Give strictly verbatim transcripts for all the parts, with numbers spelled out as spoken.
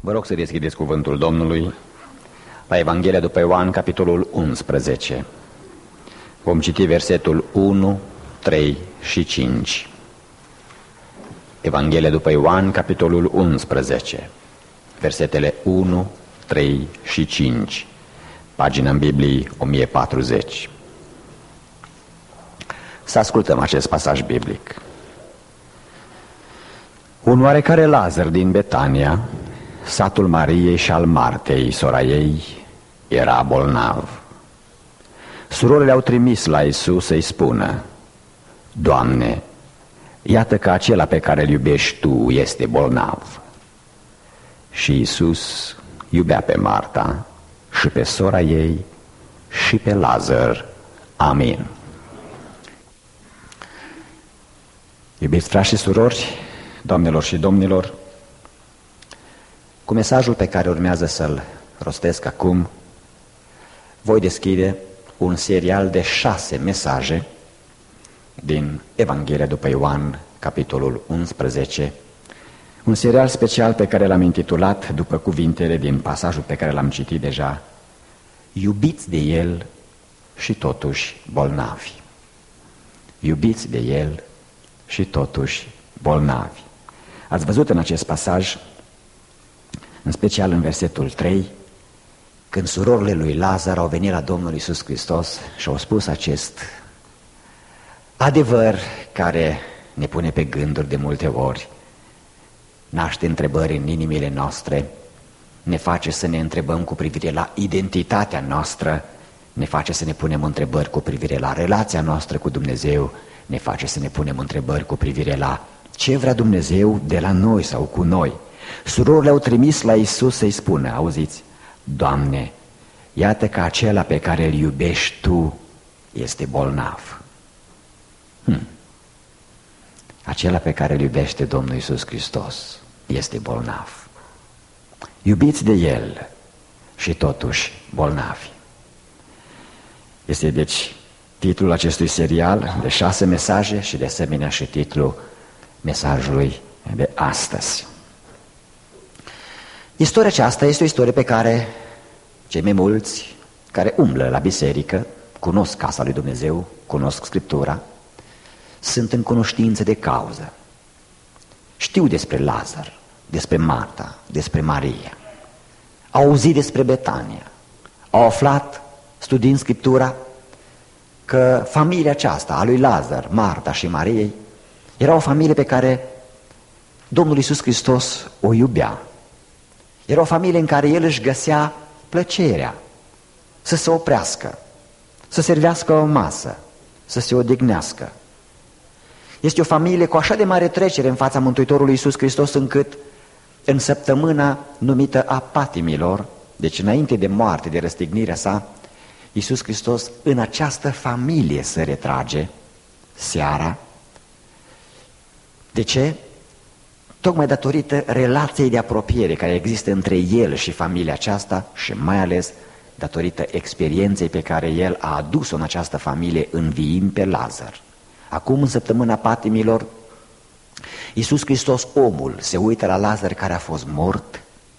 Vă rog să deschideți cuvântul Domnului la Evanghelia după Ioan, capitolul unsprezece. Vom citi versetul unu, trei și cinci. Evanghelia după Ioan, capitolul unsprezece, versetele unu, trei și cinci, pagina în Biblii o mie patruzeci. Să ascultăm acest pasaj biblic. Un oarecare Lazar din Betania, satul Mariei și al Martei, sora ei, era bolnav. Surorile au trimis la Iisus să-i spună: Doamne, iată că acela pe care îl iubești Tu este bolnav. Și Iisus iubea pe Marta și pe sora ei și pe Lazar. Amin. Iubiți frați și surori, doamnelor și domnilor, cu mesajul pe care urmează să-l rostesc acum, voi deschide un serial de șase mesaje din Evanghelia după Ioan, capitolul unsprezece, un serial special pe care l-am intitulat, după cuvintele din pasajul pe care l-am citit deja, Iubiți de El și totuși bolnavi. Iubiți de El și totuși bolnavi. Ați văzut în acest pasaj, în special în versetul trei, când surorile lui Lazar au venit la Domnul Iisus Hristos și au spus acest adevăr care ne pune pe gânduri de multe ori, naște întrebări în inimile noastre, ne face să ne întrebăm cu privire la identitatea noastră, ne face să ne punem întrebări cu privire la relația noastră cu Dumnezeu, ne face să ne punem întrebări cu privire la ce vrea Dumnezeu de la noi sau cu noi. Surorile au trimis la Iisus să-i spună, auziți, Doamne, iată că acela pe care îl iubești Tu este bolnav. Hmm. Acela pe care îl iubește Domnul Iisus Hristos este bolnav. Iubiți de El și totuși bolnavi. Este deci titlul acestui serial de șase mesaje și de asemenea și titlul mesajului de astăzi. Istoria aceasta este o istorie pe care cei mai mulți care umblă la biserică, cunosc casa lui Dumnezeu, cunosc Scriptura, sunt în cunoștință de cauză. Știu despre Lazar, despre Marta, despre Maria. Au auzit despre Betania. Au aflat, studiind Scriptura, că familia aceasta a lui Lazar, Marta și Mariei era o familie pe care Domnul Iisus Hristos o iubea. Era o familie în care El își găsea plăcerea să se oprească, să servească o masă, să se odihnească. Este o familie cu așa de mare trecere în fața Mântuitorului Iisus Hristos, încât în săptămâna numită a patimilor, deci înainte de moarte, de răstignirea sa, Iisus Hristos în această familie se retrage seara. De ce? Tocmai datorită relației de apropiere care există între El și familia aceasta și mai ales datorită experienței pe care El a adus-o în această familie înviind pe Lazar. Acum, în săptămâna patimilor, Iisus Hristos, omul, se uită la Lazar care a fost mort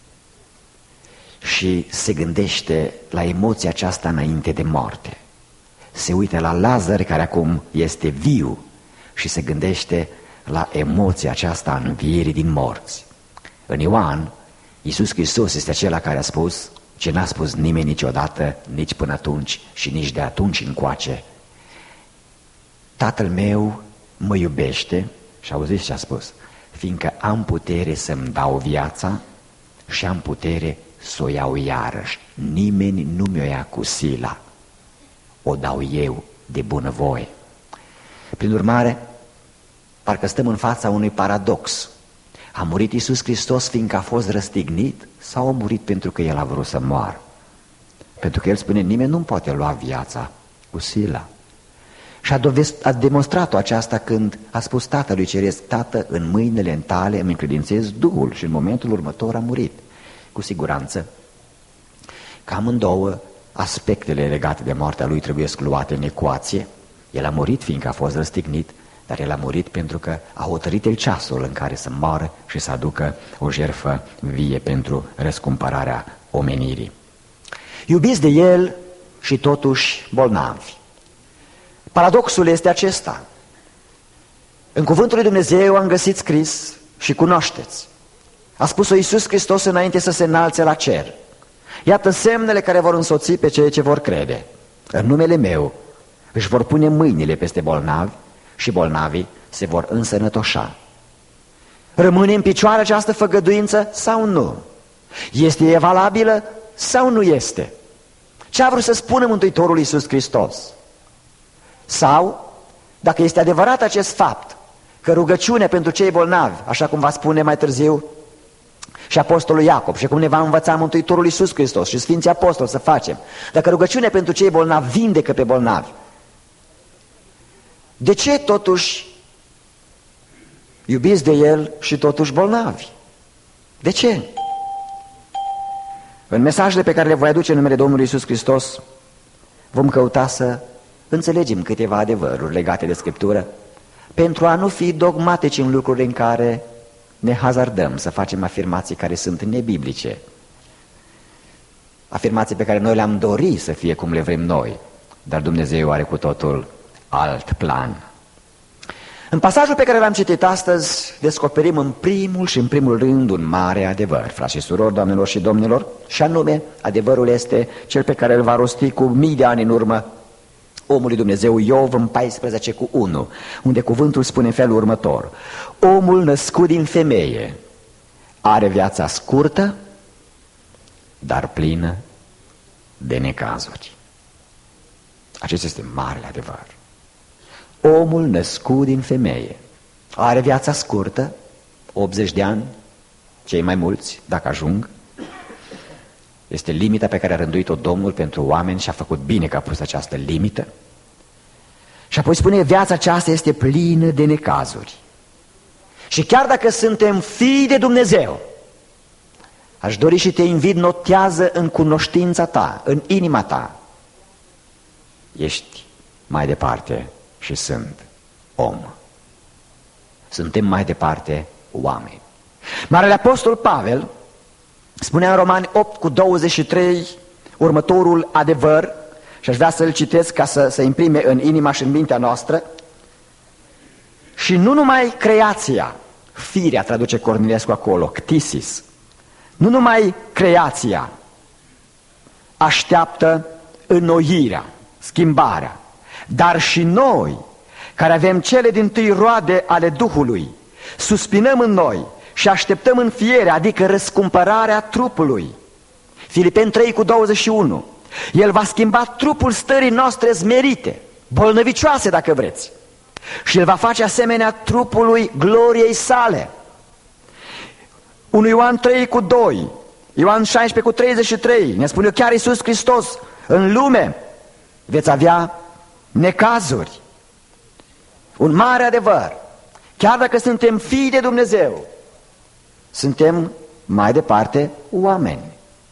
și se gândește la emoția aceasta înainte de moarte. Se uită la Lazar care acum este viu și se gândește la emoția aceasta a învierii din morți. În Ioan, Iisus Hristos este acela care a spus ce n-a spus nimeni niciodată, nici până atunci și nici de atunci încoace: Tatăl meu mă iubește, și auziți ce a spus, fiindcă am putere să-mi dau viața și am putere să o iau iarăși. Nimeni nu mi-o ia cu sila, o dau eu de bunăvoie. Prin urmare, parcă stăm în fața unui paradox. A murit Iisus Hristos fiindcă a fost răstignit sau a murit pentru că El a vrut să moară? Pentru că El spune, nimeni nu poate lua viața cu sila. Și a, dovest, a demonstrat-o aceasta când a spus Tatălui Ceresc: Tată, în mâinile tale îmi încredințez Duhul, și în momentul următor a murit. Cu siguranță că amândouă aspectele legate de moartea Lui trebuie luate în ecuație. El a murit fiindcă a fost răstignit, dar El a murit pentru că a hotărât El ceasul în care să moară și să aducă o jertfă vie pentru răscumpărarea omenirii. Iubiți de El și totuși bolnavi. Paradoxul este acesta. În cuvântul lui Dumnezeu am găsit scris și cunoașteți. A spus-o Iisus Hristos înainte să se înalțe la cer. Iată semnele care vor însoți pe cei ce vor crede. În numele meu își vor pune mâinile peste bolnavi și bolnavii se vor însănătoșa. Rămâne în picioare această făgăduință sau nu? Este ea valabilă sau nu este? Ce a vrut să spună Mântuitorul Iisus Hristos? Sau, dacă este adevărat acest fapt, că rugăciunea pentru cei bolnavi, așa cum va spune mai târziu și Apostolul Iacob, și cum ne va învăța Mântuitorul Iisus Hristos și Sfinții Apostoli să facem, dacă rugăciunea pentru cei bolnavi vindecă pe bolnavi, de ce totuși iubiți de El și totuși bolnavi? De ce? În mesajele pe care le voi aduce în numele Domnului Iisus Hristos vom căuta să înțelegem câteva adevăruri legate de Scriptură pentru a nu fi dogmatici în lucruri în care ne hazardăm să facem afirmații care sunt nebiblice, afirmații pe care noi le-am dorit să fie cum le vrem noi, dar Dumnezeu are cu totul alt plan. În pasajul pe care l-am citit astăzi descoperim în primul și în primul rând un mare adevăr, frați și surori, doamnelor și domnilor, și anume adevărul este cel pe care îl va rosti cu mii de ani în urmă omul lui Dumnezeu Iov în paisprezece cu unu, unde cuvântul spune în felul următor: omul născut din femeie are viața scurtă, dar plină de necazuri. Acesta este marele adevăr. Omul născut din femeie are viața scurtă, optzeci de ani, cei mai mulți, dacă ajung. Este limita pe care a rânduit-o Domnul pentru oameni și a făcut bine că a pus această limită. Și apoi spune, viața aceasta este plină de necazuri. Și chiar dacă suntem fii de Dumnezeu, aș dori și te invit, notează în cunoștința ta, în inima ta, ești mai departe și sunt om. Suntem mai departe oameni. Marele Apostol Pavel spunea în Romani opt cu douăzeci și trei următorul adevăr, și aș vrea să-l citesc ca să se imprime în inima și în mintea noastră. Și nu numai creația, firea, traduce Cornilescu acolo, ctisis, nu numai creația așteaptă înnoirea, schimbarea, dar și noi, care avem cele dintâi roade ale Duhului, suspinăm în noi și așteptăm înfiere, adică răscumpărarea trupului. Filipeni trei cu douăzeci și unu. El va schimba trupul stării noastre smerite, bolnăvicioase dacă vreți, și el va face asemenea trupului gloriei sale. unu Ioan trei cu doi, Ioan șaisprezece cu treizeci și trei, ne spune chiar Iisus Hristos, în lume veți avea necazuri. Un mare adevăr, chiar dacă suntem fii de Dumnezeu, suntem mai departe oameni.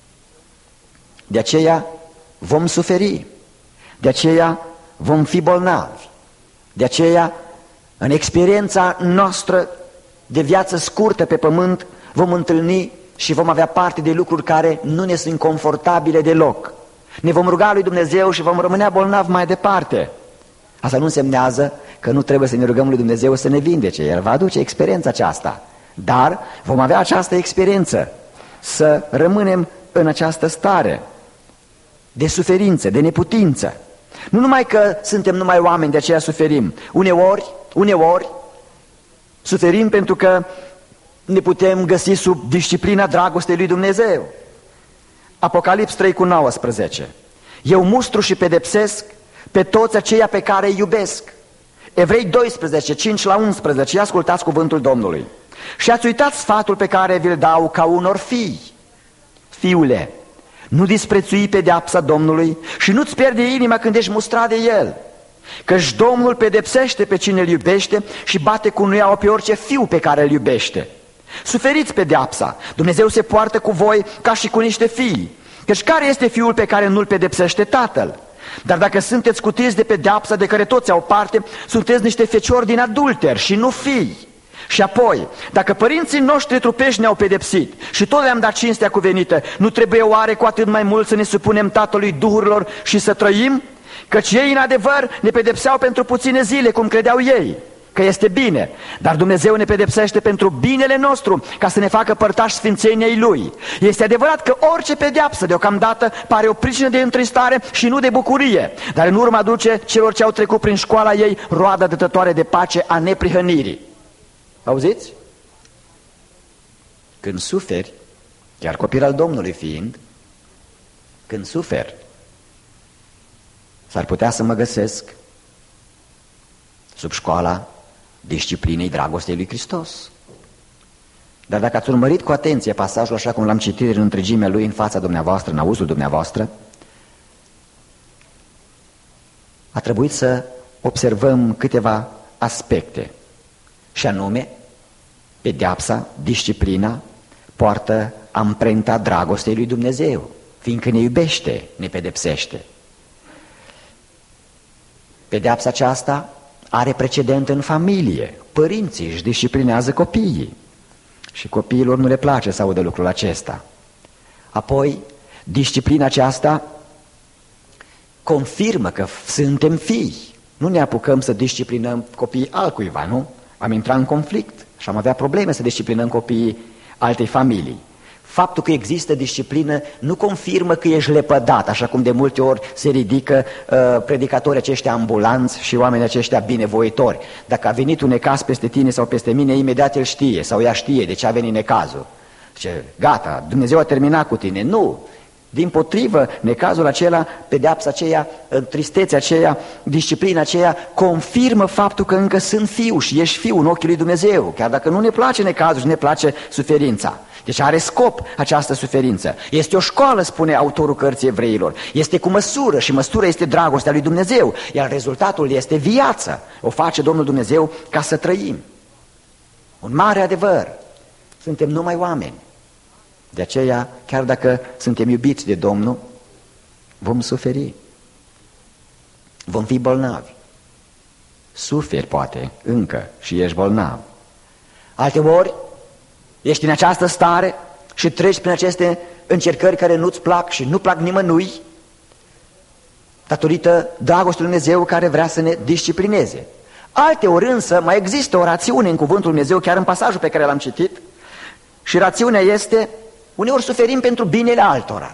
De aceea vom suferi, de aceea vom fi bolnavi, de aceea în experiența noastră de viață scurtă pe pământ vom întâlni și vom avea parte de lucruri care nu ne sunt confortabile deloc. Ne vom ruga lui Dumnezeu și vom rămâne bolnavi mai departe. Asta nu însemnează că nu trebuie să ne rugăm lui Dumnezeu să ne vindece. El va aduce experiența aceasta. Dar vom avea această experiență, să rămânem în această stare de suferință, de neputință. Nu numai că suntem numai oameni, de aceea suferim. Uneori, uneori suferim pentru că ne putem găsi sub disciplina dragostei lui Dumnezeu. Apocalips trei cu nouăsprezece. Eu mustru și pedepsesc pe toți aceia pe care îi iubesc. Evrei doisprezece, cinci la unsprezece. Ia ascultați cuvântul Domnului. Și ați uitat sfatul pe care vi-l dau ca unor fii. Fiule, nu disprețui pedeapsa Domnului și nu-ți pierde inima când ești mustrat de El, căci Domnul pedepsește pe cine îl iubește și bate cu nuiaua pe orice fiu pe care îl iubește. Suferiți pedeapsa, Dumnezeu se poartă cu voi ca și cu niște fii, căci care este fiul pe care nu-l pedepsește tatăl? Dar dacă sunteți cutiți de pedeapsa de care toți au parte, sunteți niște feciori din adulteri și nu fii. Și apoi, dacă părinții noștri trupești ne-au pedepsit și tot le-am dat cinstea cuvenită, nu trebuie oare cu atât mai mult să ne supunem Tatălui Duhurilor și să trăim? Căci ei, în adevăr, ne pedepseau pentru puține zile, cum credeau ei că este bine, dar Dumnezeu ne pedepsește pentru binele nostru, ca să ne facă părtași sfințeniei Lui. Este adevărat că orice pedeapsă deocamdată pare o pricină de întristare și nu de bucurie, dar în urmă aduce celor ce au trecut prin școala ei roada dătătoare de pace a neprihănirii. Auziți? Când suferi, chiar copil al Domnului fiind, când suferi, s-ar putea să mă găsesc sub școala disciplinei dragostei lui Hristos. Dar dacă ați urmărit cu atenție pasajul așa cum l-am citit în întregimea lui în fața dumneavoastră, în auzul dumneavoastră, a trebuit să observăm câteva aspecte. Și anume, pedeapsa, disciplina, poartă amprenta dragostei lui Dumnezeu, fiindcă ne iubește, ne pedepsește. Pedeapsa aceasta are precedent în familie. Părinții își disciplinează copiii și copiilor nu le place să audă lucrul acesta. Apoi, disciplina aceasta confirmă că suntem fii. Nu ne apucăm să disciplinăm copiii altcuiva, nu? Am intrat în conflict și am avea probleme să disciplinăm copiii altei familii. Faptul că există disciplină nu confirmă că ești lepădat, așa cum de multe ori se ridică uh, predicatorii aceștia ambulanți și oamenii aceștia binevoitori. Dacă a venit un necaz peste tine sau peste mine, imediat el știe sau ea știe de ce a venit necazul. Zice, gata, Dumnezeu a terminat cu tine. Nu! Dimpotrivă, necazul acela, pedeapsa aceea, tristețea aceea, disciplina aceea confirmă faptul că încă sunt fiu și ești fiu în ochii lui Dumnezeu, chiar dacă nu ne place necazul și ne place suferința. Deci are scop această suferință. Este o școală, spune autorul cărții Evreilor. Este cu măsură și măsura este dragostea lui Dumnezeu, iar rezultatul este viață. O face Domnul Dumnezeu ca să trăim. Un mare adevăr. Suntem numai oameni. De aceea, chiar dacă suntem iubiți de Domnul, vom suferi. Vom fi bolnavi. Suferi, poate, încă și ești bolnav. Alteori, ești în această stare și treci prin aceste încercări care nu-ți plac și nu plac nimănui, datorită dragostei lui Dumnezeu care vrea să ne disciplineze. Alteori însă mai există o rațiune în cuvântul lui Dumnezeu, chiar în pasajul pe care l-am citit, și rațiunea este: uneori suferim pentru binele altora.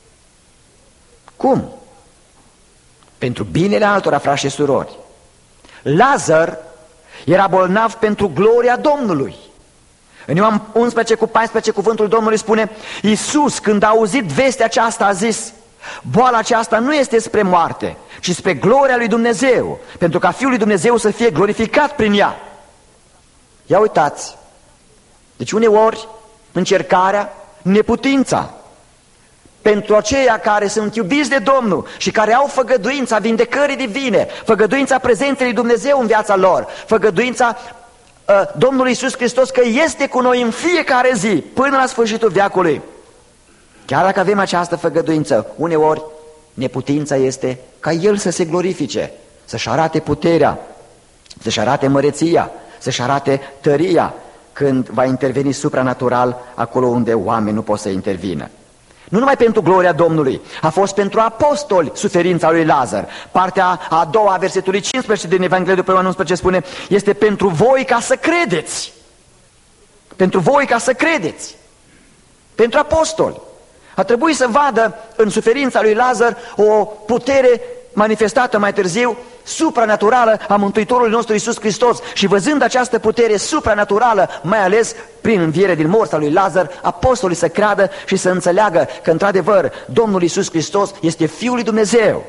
Cum? Pentru binele altora, frați și surori. Lazar era bolnav pentru gloria Domnului. În Ioan unsprezece cu paisprezece cuvântul Domnului spune: Iisus, când a auzit vestea aceasta, a zis: boala aceasta nu este spre moarte, ci spre gloria lui Dumnezeu, pentru ca Fiul lui Dumnezeu să fie glorificat prin ea. Ia uitați, deci uneori încercarea, neputința, pentru aceia care sunt iubiți de Domnul și care au făgăduința vindecării divine, făgăduința prezenței lui Dumnezeu în viața lor, făgăduința uh, Domnului Iisus Hristos că este cu noi în fiecare zi până la sfârșitul veacului. Chiar dacă avem această făgăduință, uneori neputința este ca El să se glorifice, să-și arate puterea, să-și arate măreția, să-și arate tăria, când va interveni supranatural acolo unde oamenii nu pot să intervină. Nu numai pentru gloria Domnului, a fost pentru apostoli suferința lui Lazar. Partea a doua a versetului cincisprezece din Evanghelia după Ioan unsprezece spune: este pentru voi ca să credeți. Pentru voi ca să credeți. Pentru apostoli. A trebuit să vadă în suferința lui Lazar o putere manifestată mai târziu, supranaturală, a Mântuitorului nostru Iisus Hristos. Și văzând această putere supranaturală, mai ales prin învierea din morți a lui Lazar, apostolii să creadă și să înțeleagă că într-adevăr Domnul Iisus Hristos este Fiul lui Dumnezeu.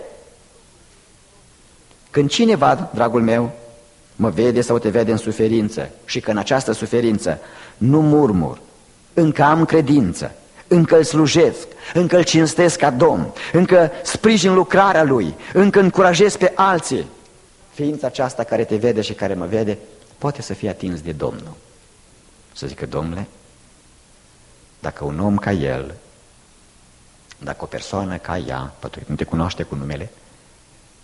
Când cineva, dragul meu, mă vede sau te vede în suferință și că în această suferință nu murmur, încă am credință, încă îl slujesc, încă îl cinstesc ca Domn, încă sprijin lucrarea Lui, încă încurajez pe alții, ființa aceasta care te vede și care mă vede poate să fie atins de Domnul. Să zică: Domnule, dacă un om ca el, dacă o persoană ca ea, nu te cunoaște cu numele,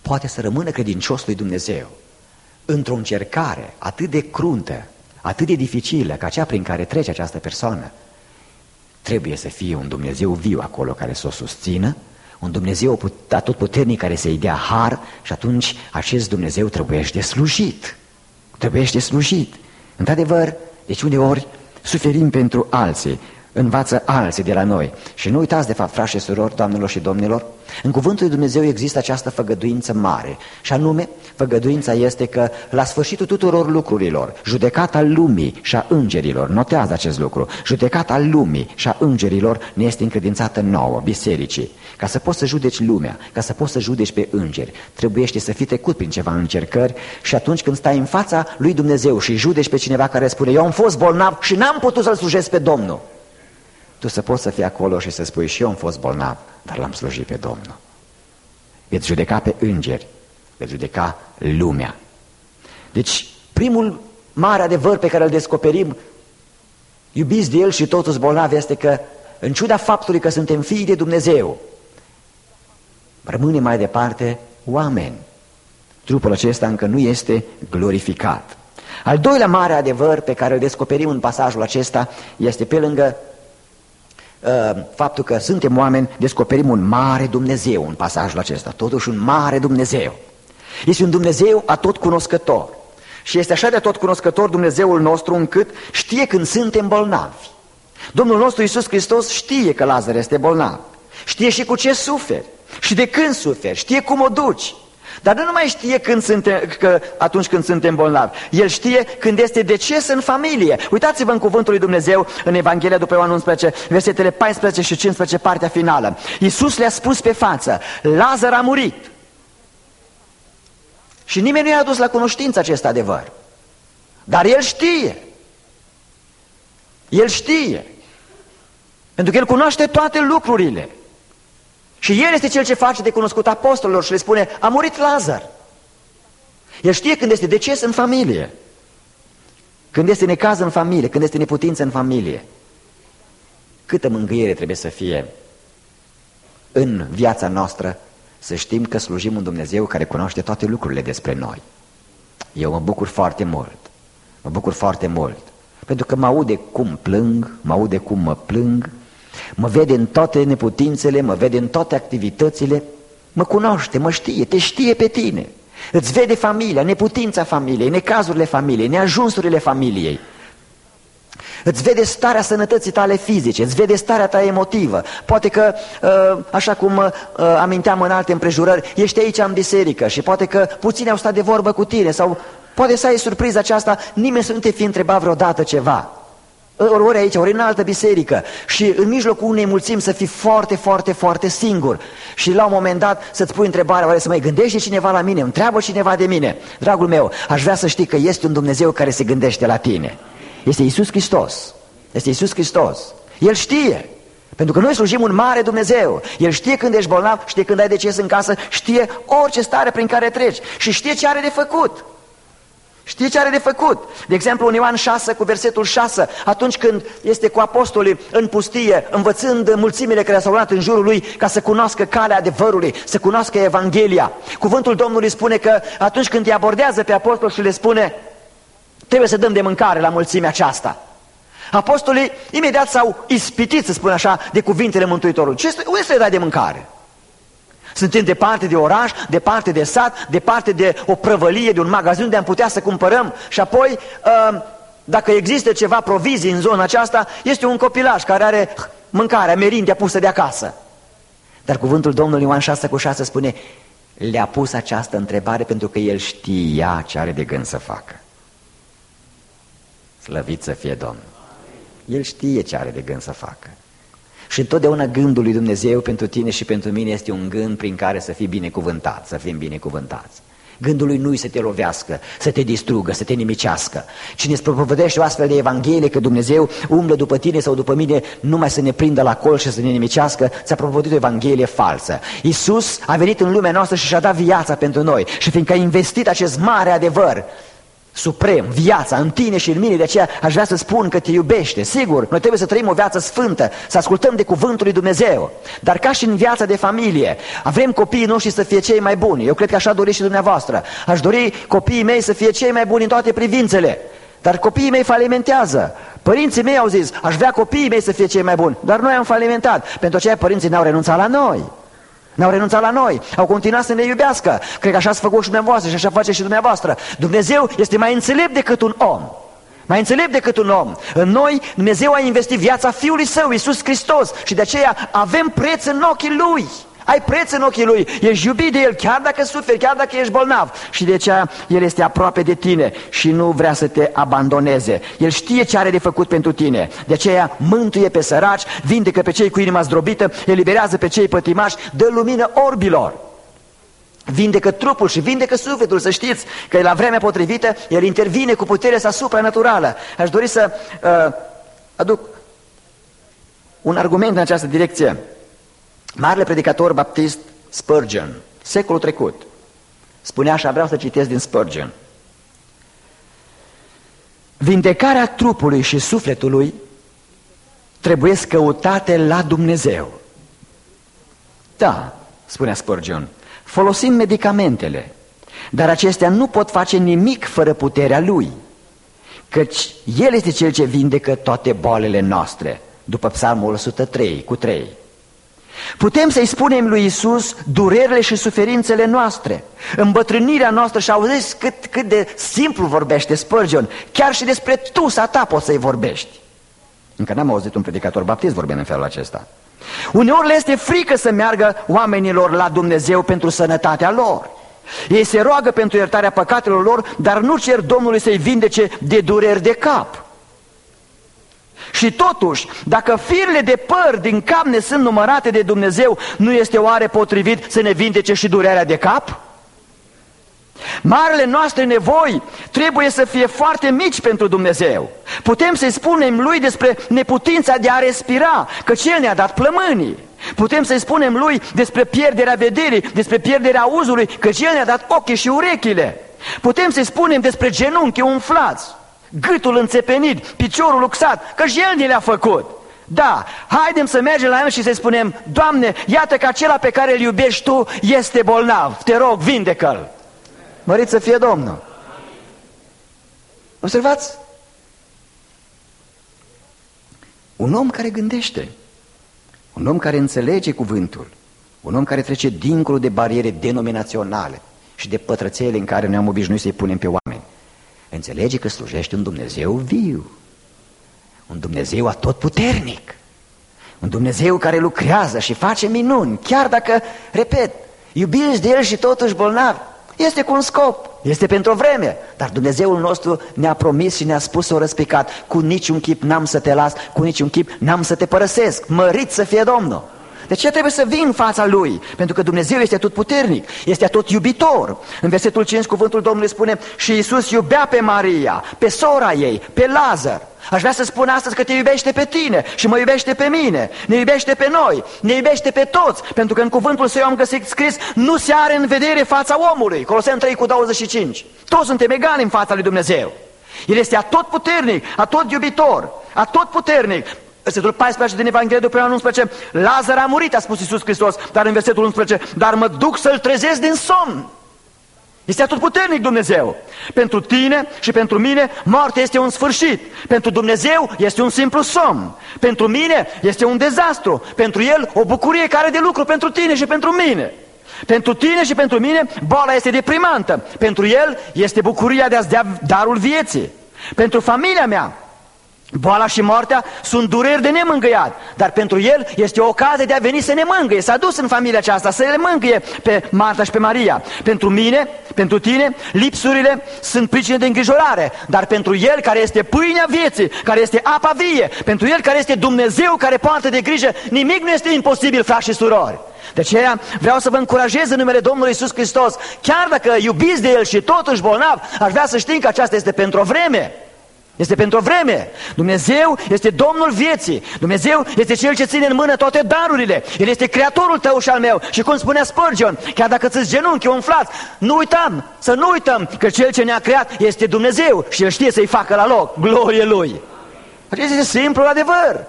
poate să rămână credincios lui Dumnezeu într-o încercare atât de cruntă, atât de dificilă ca cea prin care trece această persoană, trebuie să fie un Dumnezeu viu acolo care să o susțină, un Dumnezeu atotputernic care să-i dea har și atunci acest Dumnezeu trebuiește slujit. Trebuiește slujit. Într-adevăr, deci uneori suferim pentru alții, învață alții de la noi. Și nu uitați de fapt, frați și surori, doamnelor și domnilor, în cuvântul lui Dumnezeu există această făgăduință mare. Și anume, făgăduința este că la sfârșitul tuturor lucrurilor, judecata lumii și a îngerilor, notează acest lucru, judecata lumii și a îngerilor ne este încredințată nouă, bisericii. Ca să poți să judeci lumea, ca să poți să judeci pe îngeri, trebuiește să fii trecut prin ceva încercări și atunci când stai în fața lui Dumnezeu și judeci pe cineva care spune eu am fost bolnav și n-am putut să-L slujesc pe Domnul, tu să poți să fii acolo și să spui și eu am fost bolnav, dar l-am slujit pe Domnul. Veți judeca pe îngeri, veți judeca lumea. Deci primul mare adevăr pe care îl descoperim, iubiți de El și totuși bolnavi, este că în ciuda faptului că suntem fii de Dumnezeu, rămâne mai departe oameni. Trupul acesta încă nu este glorificat. Al doilea mare adevăr pe care îl descoperim în pasajul acesta este, pe lângă uh, faptul că suntem oameni, descoperim un mare Dumnezeu în pasajul acesta. Totuși un mare Dumnezeu. Este un Dumnezeu atotcunoscător. Și este așa de atotcunoscător Dumnezeul nostru încât știe când suntem bolnavi. Domnul nostru Iisus Hristos știe că Lazar este bolnav. Știe și cu ce suferi. Și de când suferi, știe cum o duci. Dar nu numai știe când suntem, că atunci când suntem bolnavi. El știe când este deces în familie. Uitați-vă în cuvântul lui Dumnezeu în Evanghelia după Ioan unsprezece, versetele paisprezece și cincisprezece, partea finală. Iisus le-a spus pe față, Lazar a murit. Și nimeni nu i-a adus la cunoștință acest adevăr. Dar el știe. El știe. Pentru că el cunoaște toate lucrurile. Și el este cel ce face de cunoscut apostolilor și le spune, a murit Lazar. El știe când este deces în familie, când este necaz în familie, când este neputință în familie. Câtă mângâiere trebuie să fie în viața noastră să știm că slujim un Dumnezeu care cunoaște toate lucrurile despre noi. Eu mă bucur foarte mult, mă bucur foarte mult, pentru că mă aude cum plâng, mă aude cum mă plâng, mă vede în toate neputințele, mă vede în toate activitățile, mă cunoaște, mă știe, te știe pe tine. Îți vede familia, neputința familiei, necazurile familiei, neajunsurile familiei. Îți vede starea sănătății tale fizice, îți vede starea ta emotivă. Poate că, așa cum aminteam în alte împrejurări, ești aici în biserică și poate că puțini au stat de vorbă cu tine sau poate să ai surpriza aceasta, nimeni să nu te fi întrebat vreodată ceva. Ori aici, ori în altă biserică și în mijlocul unei mulțimi să fii foarte, foarte, foarte singur și la un moment dat să-ți pui întrebarea, oare să mai gândește cineva la mine, întreabă cineva de mine. Dragul meu, aș vrea să știi că este un Dumnezeu care se gândește la tine. Este Iisus Hristos. Este Iisus Hristos. El știe. Pentru că noi slujim un mare Dumnezeu. El știe când ești bolnav, știe când ai deces în casă, știe orice stare prin care treci și știe ce are de făcut. Știe ce are de făcut. De exemplu, în Ioan șase, cu versetul șase, atunci când este cu apostolii în pustie, învățând mulțimile care s-au luat în jurul lui ca să cunoască calea adevărului, să cunoască Evanghelia. Cuvântul Domnului spune că atunci când îi abordează pe apostoli și le spune, trebuie să dăm de mâncare la mulțimea aceasta. Apostolii imediat s-au ispitit, să spun așa, de cuvintele Mântuitorului. Ce este, unde să le dai de mâncare? Suntem departe de oraș, departe de sat, departe de o prăvălie, de un magazin unde am putea să cumpărăm și apoi, dacă există ceva provizii în zona aceasta, este un copilaj care are mâncarea, merindea pusă de acasă. Dar cuvântul Domnului Ioan șase cu șase spune, le-a pus această întrebare pentru că el știa ce are de gând să facă. Slăvit să fie Domnul! El știe ce are de gând să facă. Și întotdeauna gândul lui Dumnezeu pentru tine și pentru mine este un gând prin care să fii binecuvântat, să fim binecuvântați. Gândul lui nu-i să te lovească, să te distrugă, să te nimicească. Cine îți propovădește o astfel de Evanghelie că Dumnezeu umblă după tine sau după mine numai să ne prindă la col și să ne nimicească, ți-a propovădit o Evanghelie falsă. Iisus a venit în lumea noastră și și-a dat viața pentru noi și fiindcă a investit acest mare adevăr, suprem, viața în tine și în mine. De aceea aș vrea să spun că te iubește. Sigur, noi trebuie să trăim o viață sfântă, să ascultăm de cuvântul lui Dumnezeu. Dar ca și în viața de familie, avem copiii noștri să fie cei mai buni. Eu cred că așa doriți și dumneavoastră. Aș dori copiii mei să fie cei mai buni în toate privințele. Dar copiii mei falimentează. Părinții mei au zis, aș vrea copiii mei să fie cei mai buni. Dar noi am falimentat. Pentru aceea părinții n-au renunțat la noi. N-au renunțat la noi, au continuat să ne iubească. Cred că așa ați făcut și dumneavoastră și așa face și dumneavoastră. Dumnezeu este mai înțelept decât un om. Mai înțelept decât un om. În noi Dumnezeu a investit viața Fiului Său, Iisus Hristos. Și de aceea avem preț în ochii Lui. Ai preț în ochii Lui, ești iubit de El, chiar dacă suferi, chiar dacă ești bolnav. Și de aceea El este aproape de tine și nu vrea să te abandoneze. El știe ce are de făcut pentru tine. De aceea mântuie pe săraci, vindecă pe cei cu inima zdrobită, eliberează pe cei pătimași, dă lumină orbilor. Vindecă trupul și vindecă sufletul, să știți că la vremea potrivită El intervine cu puterea sa supranaturală. Aș dori să uh, aduc un argument în această direcție. Marele predicator baptist Spurgeon, secolul trecut, spunea, și vreau să citesc din Spurgeon: vindecarea trupului și sufletului trebuie căutate la Dumnezeu. Da, spunea Spurgeon, folosim medicamentele, dar acestea nu pot face nimic fără puterea Lui, căci El este Cel ce vindecă toate boalele noastre, după Psalmul o sută trei cu trei. Putem să-i spunem lui Iisus durerile și suferințele noastre, îmbătrânirea noastră, și auziți cât, cât de simplu vorbește Spurgeon, chiar și despre tusa ta poți să-i vorbești. Încă n-am auzit un predicator baptist vorbind în felul acesta. Uneori le este frică să meargă oamenilor la Dumnezeu pentru sănătatea lor. Ei se roagă pentru iertarea păcatelor lor, dar nu cer Domnului să-i vindece de dureri de cap. Și totuși, dacă firele de păr din cap ne sunt numărate de Dumnezeu, nu este oare potrivit să ne vindece și durerea de cap? Marele noastre nevoi trebuie să fie foarte mici pentru Dumnezeu. Putem să-i spunem Lui despre neputința de a respira, căci El ne-a dat plămânii. Putem să-i spunem Lui despre pierderea vederii, despre pierderea auzului, căci El ne-a dat ochii și urechile. Putem să-i spunem despre genunchi umflați, gâtul înțepenit, piciorul luxat, căci El ne le-a făcut. Da, haidem să mergem la El și să-i spunem: Doamne, iată că acela pe care îl iubești Tu este bolnav, te rog, vindecă-l. Mărit să fie Domnul. Observați? Un om care gândește, un om care înțelege cuvântul, un om care trece dincolo de bariere denominaționale și de pătrățele în care ne-am obișnuit să-i punem pe oameni, înțelege că slujește un Dumnezeu viu, un Dumnezeu atotputernic, un Dumnezeu care lucrează și face minuni, chiar dacă, repet, iubiți de El și totuși bolnav. Este cu un scop, este pentru o vreme, dar Dumnezeul nostru ne-a promis și ne-a spus-o răspicat: cu niciun chip n-am să te las, cu niciun chip n-am să te părăsesc, mărit să fie Domnul. De ce trebuie să vin în fața Lui? Pentru că Dumnezeu este atotputernic, este atot iubitor. În versetul cinci cuvântul Domnului spune: și Iisus iubea pe Maria, pe sora ei, pe Lazar. Aș vrea să spun astăzi că te iubește pe tine și mă iubește pe mine, ne iubește pe noi, ne iubește pe toți, pentru că în cuvântul Său am găsit scris: nu se are în vedere fața omului. Coloseni trei cu douăzeci și cinci. Toți suntem egali în fața lui Dumnezeu. El este atotputernic, atot iubitor, atotputernic. Versetul paisprezece din Evanghelie după Ioan unsprezece: Lazar a murit, a spus Iisus Hristos, dar în versetul unsprezece: dar mă duc să-l trezesc din somn. Este atotputernic Dumnezeu. Pentru tine și pentru mine moartea este un sfârșit. Pentru Dumnezeu este un simplu somn. Pentru mine este un dezastru. Pentru El o bucurie care are de lucru pentru tine și pentru mine. Pentru tine și pentru mine boala este deprimantă. Pentru El este bucuria de a-ți dea darul vieții. Pentru familia mea boala și moartea sunt dureri de nemângâiat, dar pentru El este o ocazie de a veni să ne mângâie. S-a dus în familia aceasta să le mângâie pe Marta și pe Maria. Pentru mine, pentru tine, lipsurile sunt pricine de îngrijorare, dar pentru El care este pâinea vieții, care este apa vie, pentru El care este Dumnezeu care poartă de grijă, nimic nu este imposibil, frați și surori. De aceea vreau să vă încurajez în numele Domnului Iisus Hristos, chiar dacă iubiți de El și totuși bolnav, aș vrea să știm că aceasta este pentru o vreme. Este pentru o vreme. Dumnezeu este Domnul vieții. Dumnezeu este Cel ce ține în mână toate darurile. El este Creatorul tău și al meu. Și cum spunea Spurgeon, chiar dacă ți-s genunchi umflați, nu uităm, să nu uităm că Cel ce ne-a creat este Dumnezeu și El știe să-i facă la loc. Glorie Lui. Acesta este simplu adevăr.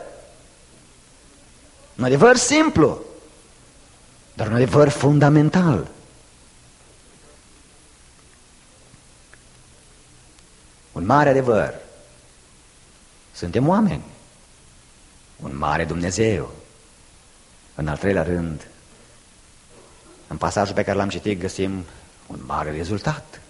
Un adevăr simplu, dar un adevăr fundamental. Un mare adevăr. Suntem oameni. Un mare Dumnezeu. În al treilea rând, în pasajul pe care l-am citit găsim un mare rezultat.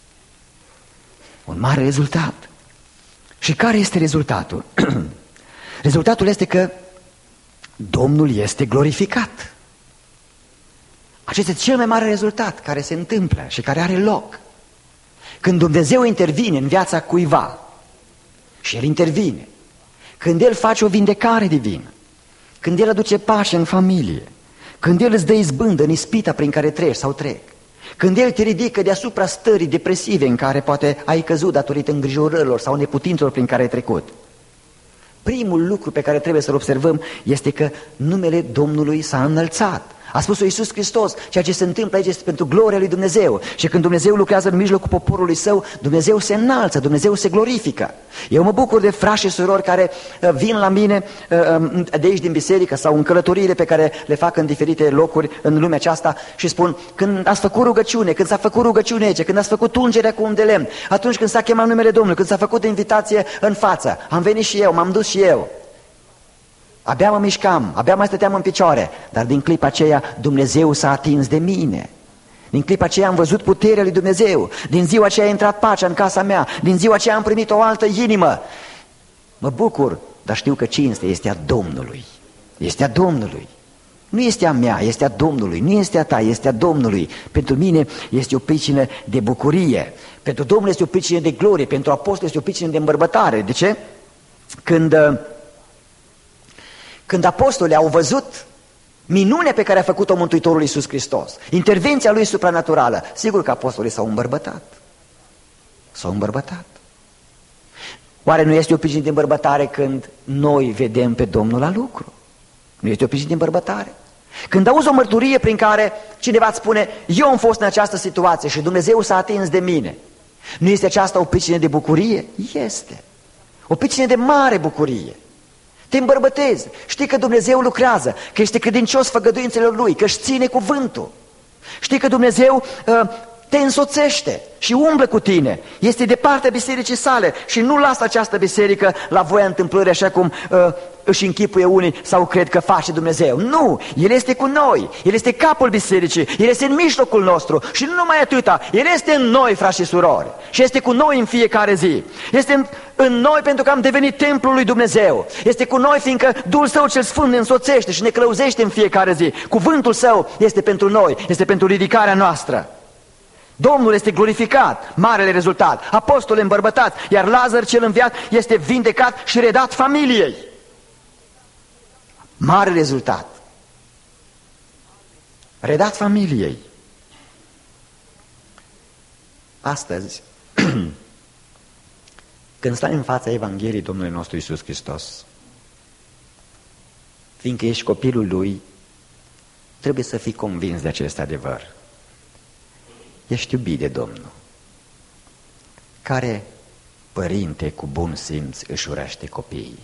Un mare rezultat. Și care este rezultatul? Rezultatul este că Domnul este glorificat. Acesta este cel mai mare rezultat care se întâmplă și care are loc. Când Dumnezeu intervine în viața cuiva, și El intervine, când El face o vindecare divină, când El aduce pace în familie, când El îți dă izbândă în ispita prin care treci sau trec, când El te ridică deasupra stării depresive în care poate ai căzut datorită îngrijorărilor sau neputințelor prin care ai trecut, primul lucru pe care trebuie să-l observăm este că numele Domnului s-a înălțat. A spus-o Iisus Hristos, ceea ce se întâmplă aici este pentru gloria lui Dumnezeu. Și când Dumnezeu lucrează în mijlocul poporului său, Dumnezeu se înalță, Dumnezeu se glorifică. Eu mă bucur de frați și surori care vin la mine de aici din biserică sau în călătoriile pe care le fac în diferite locuri în lumea aceasta și spun, când ați făcut rugăciune, când s-a făcut rugăciune aici, când ați făcut ungerea cu un de lemn, atunci când s-a chemat numele Domnului, când s-a făcut invitație în față, am venit și eu, m-am dus și eu. Abia mă mișcam, abia mai stăteam în picioare, dar din clipa aceea Dumnezeu s-a atins de mine. Din clipa aceea am văzut puterea lui Dumnezeu. Din ziua aceea a intrat pacea în casa mea. Din ziua aceea am primit o altă inimă. Mă bucur, dar știu că cinstea este a Domnului. Este a Domnului. Nu este a mea, este a Domnului. Nu este a ta, este a Domnului. Pentru mine este o pricină de bucurie. Pentru Domnul este o pricină de glorie. Pentru apostol este o pricină de îmbărbătare. De ce? Când... Când apostolii au văzut minunea pe care a făcut-o Mântuitorul Iisus Hristos, intervenția Lui supranaturală, sigur că apostolii s-au îmbărbătat. S-au îmbărbătat. Oare nu este o pricină de îmbărbătare când noi vedem pe Domnul la lucru? Nu este o pricină de îmbărbătare? Când auzi o mărturie prin care cineva îți spune, eu am fost în această situație și Dumnezeu s-a atins de mine, nu este aceasta o pricină de bucurie? Este. O pricină de mare bucurie. Te îmbărbătezi, știi că Dumnezeu lucrează, că ești credincios făgăduințelor Lui, că își ține cuvântul. Știi că Dumnezeu uh, te însoțește și umblă cu tine, este de partea bisericii sale și nu lasă această biserică la voia întâmplării așa cum uh, își închipuie unii sau cred că face Dumnezeu. Nu, El este cu noi, El este capul bisericii, El este în mijlocul nostru și nu numai atâta, El este în noi, frați și surori, și este cu noi în fiecare zi. Este în, în noi pentru că am devenit templul lui Dumnezeu. Este cu noi fiindcă Duhul Său cel Sfânt ne însoțește și ne călăuzește în fiecare zi. Cuvântul Său este pentru noi, este pentru ridicarea noastră. Domnul este glorificat, marele rezultat, apostole îmbărbătați, iar Lazar cel înviat este vindecat și redat familiei. Mare rezultat. Redat familiei. Astăzi, când stai în fața Evangheliei Domnului nostru Iisus Hristos, fiindcă ești copilul Lui, trebuie să fii convins de acest adevăr. Ești iubit de Domnul. Care părinte cu bun simț își urăște copiii?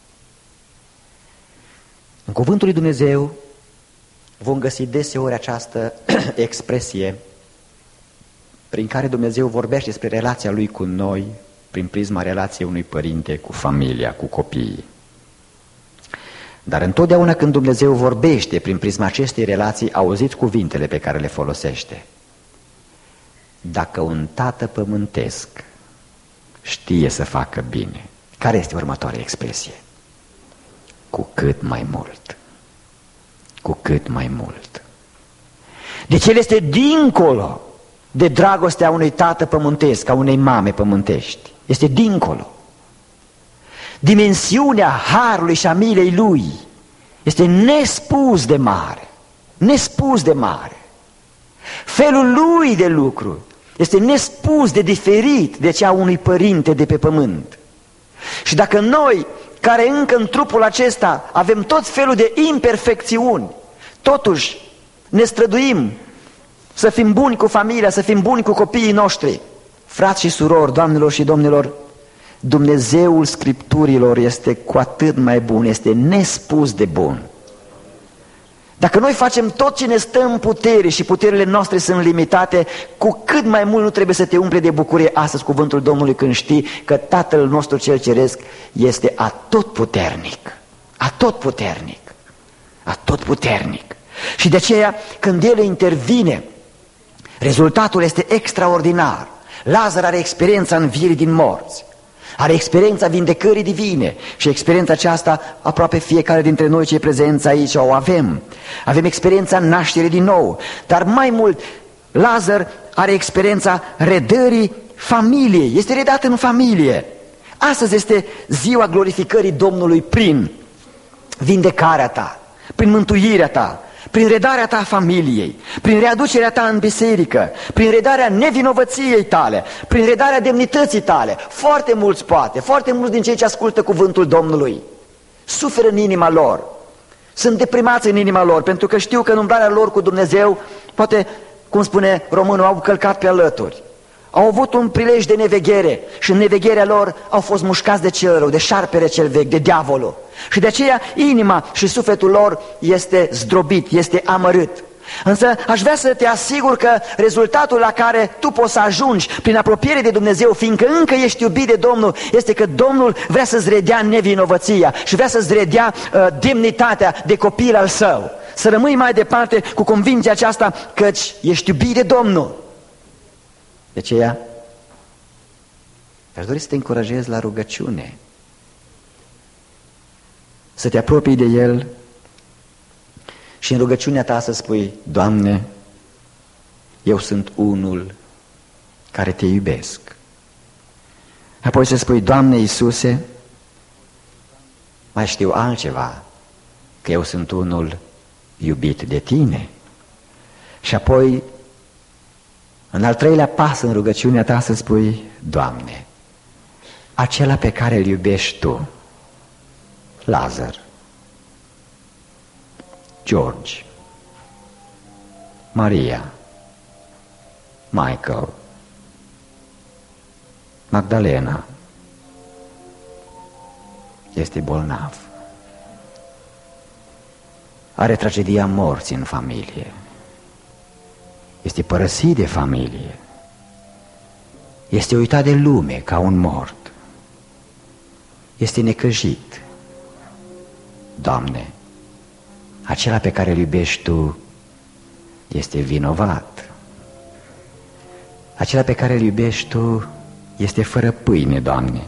În cuvântul lui Dumnezeu vom găsi deseori această expresie prin care Dumnezeu vorbește despre relația Lui cu noi prin prisma relației unui părinte cu familia, cu copiii. Dar întotdeauna când Dumnezeu vorbește prin prisma acestei relații, auziți cuvintele pe care le folosește. Dacă un tată pământesc știe să facă bine, care este următoarea expresie? Cu cât mai mult. Cu cât mai mult. Deci El este dincolo de dragostea unui tată pământesc, a unei mame pământești. Este dincolo. Dimensiunea harului și a milei Lui este nespus de mare. Nespus de mare. Felul Lui de lucru este nespus de diferit de cea unui părinte de pe pământ. Și dacă noi, care încă în trupul acesta avem tot felul de imperfecțiuni, totuși ne străduim să fim buni cu familia, să fim buni cu copiii noștri, frați și surori, doamnelor și domnilor, Dumnezeul Scripturilor este cu atât mai bun, este nespus de bun. Dacă noi facem tot ce ne stă în putere și puterile noastre sunt limitate, cu cât mai mult nu trebuie să te umple de bucurie astăzi cuvântul Domnului când știi că Tatăl nostru cel ceresc este atotputernic, atotputernic, atotputernic. Și de aceea când El intervine, rezultatul este extraordinar. Lazar are experiența învierii din morți, are experiența vindecării divine și experiența aceasta aproape fiecare dintre noi cei prezenți aici o avem. Avem experiența nașterii din nou, dar mai mult Lazar are experiența redării familiei, este redat în familie. Astăzi este ziua glorificării Domnului prin vindecarea ta, prin mântuirea ta, prin redarea ta familiei, prin readucerea ta în biserică, prin redarea nevinovăției tale, prin redarea demnității tale. Foarte mulți poate, foarte mulți din cei ce ascultă cuvântul Domnului suferă în inima lor, sunt deprimați în inima lor, pentru că știu că în umblarea lor cu Dumnezeu, poate, cum spune românul, au călcat pe alături. Au avut un prilej de neveghere și în nevegherea lor au fost mușcați de cel rău, de șarpele cel vechi, de diavolul. Și de aceea inima și sufletul lor este zdrobit, este amărât. Însă aș vrea să te asigur că rezultatul la care tu poți să ajungi prin apropiere de Dumnezeu, fiindcă încă ești iubit de Domnul, este că Domnul vrea să-ți redea nevinovăția și vrea să-ți redea uh, demnitatea de copil al Său. Să rămâi mai departe cu convingerea aceasta căci ești iubit de Domnul. De aceea aș dori să te încurajez la rugăciune, să te apropii de El și în rugăciunea ta să spui: Doamne, eu sunt unul care te iubesc. Apoi să spui: Doamne Iisuse, mai știu altceva, că eu sunt unul iubit de Tine. Și apoi, în al treilea pas în rugăciunea ta, să spui: Doamne, acela pe care îl iubești Tu, Lazar, George, Maria, Michael, Magdalena, este bolnav, are tragedia morții în familie, este părăsit de familie, este uitat de lume ca un mort, este necăjit. Doamne, acela pe care îl iubești Tu este vinovat. Acela pe care îl iubești Tu este fără pâine, Doamne.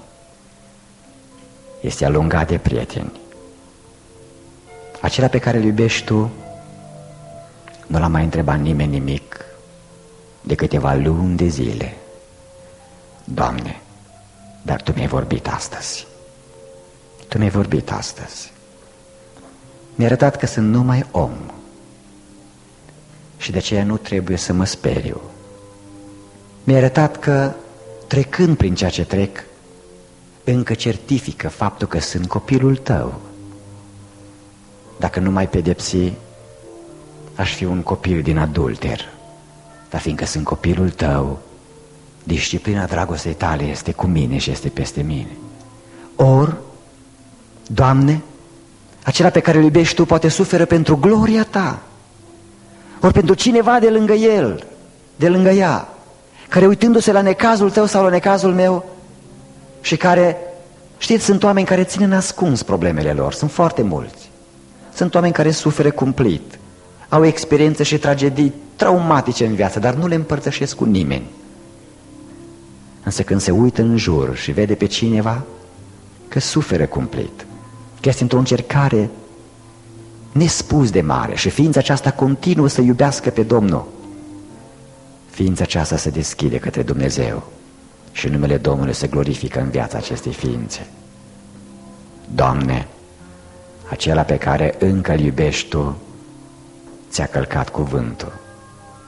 Este alungat de prieteni. Acela pe care îl iubești Tu nu l-a mai întrebat nimeni nimic de câteva luni de zile. Doamne, dar Tu mi-ai vorbit astăzi. Tu mi-ai vorbit astăzi. Mi-ai arătat că sunt numai om și de aceea nu trebuie să mă speriu. Mi-ai arătat că, trecând prin ceea ce trec, încă certifică faptul că sunt copilul Tău. Dacă nu m-ai pedepsi, aș fi un copil din adulter, dar fiindcă sunt copilul Tău, disciplina dragostei Tale este cu mine și este peste mine. Or, Doamne, acela pe care îl iubești Tu poate suferă pentru gloria Ta, ori pentru cineva de lângă el, de lângă ea, care uitându-se la necazul tău sau la necazul meu și care, știți, sunt oameni care țin în ascuns problemele lor, sunt foarte mulți. Sunt oameni care suferă cumplit, au experiențe și tragedii traumatice în viață, dar nu le împărtășesc cu nimeni. Însă când se uită în jur și vede pe cineva că suferă cumplit, că este într-o încercare nespus de mare și ființa aceasta continuă să iubească pe Domnul, ființa aceasta se deschide către Dumnezeu și numele Domnului se glorifică în viața acestei ființe. Doamne, acela pe care încă îl iubești Tu ți-a călcat cuvântul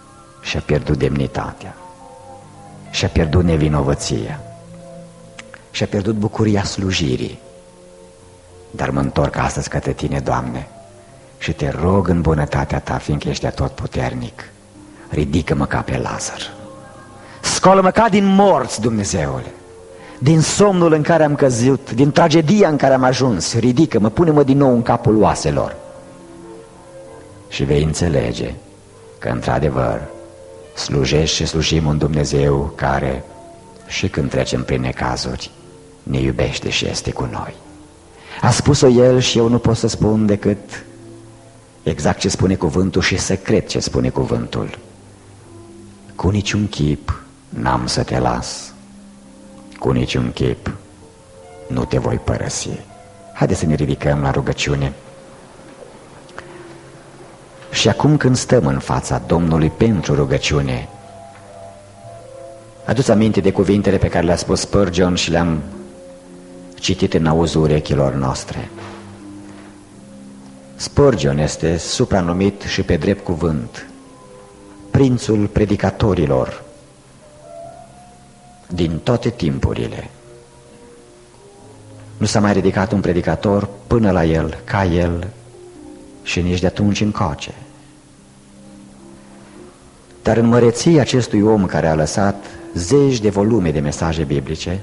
și-a pierdut demnitatea și-a pierdut nevinovăția. și-a pierdut bucuria slujirii. Dar mă întorc astăzi către Tine, Doamne, și Te rog în bunătatea Ta, fiindcă ești atotputernic, ridică-mă ca pe Lazar. Scoală-mă ca din morți, Dumnezeule, din somnul în care am căzut, din tragedia în care am ajuns. Ridică-mă, pune-mă din nou în capul oaselor. Și vei înțelege că, într-adevăr, slujești și slujim un Dumnezeu care, și când trecem prin necazuri, ne iubește și este cu noi. A spus-o El și eu nu pot să spun decât exact ce spune cuvântul și să cred ce spune cuvântul. Cu niciun chip n-am să te las, cu niciun chip nu te voi părăsi. Haideți să ne ridicăm la rugăciune. Și acum când stăm în fața Domnului pentru rugăciune, adu-ți aminte de cuvintele pe care le-a spus Spurgeon și le-am citit în auzul urechilor noastre. Spurgeon este supranumit și pe drept cuvânt prințul predicatorilor din toate timpurile. Nu s-a mai ridicat un predicator până la el, ca el, și nici de atunci încoace. Dar în măreția acestui om care a lăsat zeci de volume de mesaje biblice,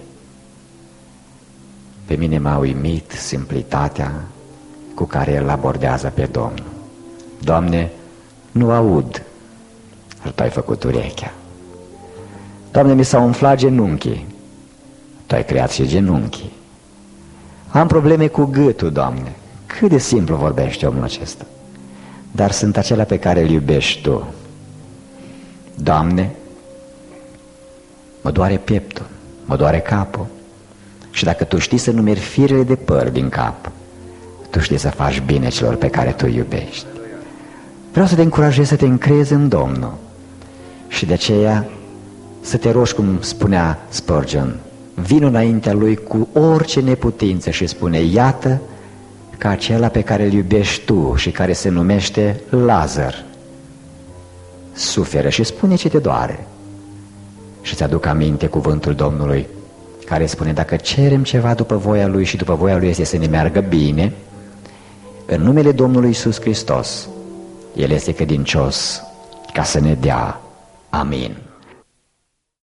pe mine m-a uimit simplitatea cu care el abordează pe Domnul. Doamne, nu aud, dar Tu ai făcut urechea. Doamne, mi s-au umflat genunchii, Tu ai creat și genunchii. Am probleme cu gâtul, Doamne. Cât de simplu vorbește omul acesta. Dar sunt acelea pe care îl iubești Tu. Doamne, mă doare pieptul, mă doare capul. Și dacă Tu știi să numeri firele de păr din cap, Tu știi să faci bine celor pe care Tu îi iubești. Vreau să te încurajez să te încrezi în Domnul și de aceea să te rogi, cum spunea Spurgeon, vin înaintea Lui cu orice neputință și spune: iată că acela pe care îl iubești Tu și care se numește Lazar suferă, și spune ce te doare. Și îți aduc aminte cuvântul Domnului care spune: dacă cerem ceva după voia Lui și după voia Lui este să ne meargă bine, în numele Domnului Iisus Hristos, El este credincios ca să ne dea. Amin.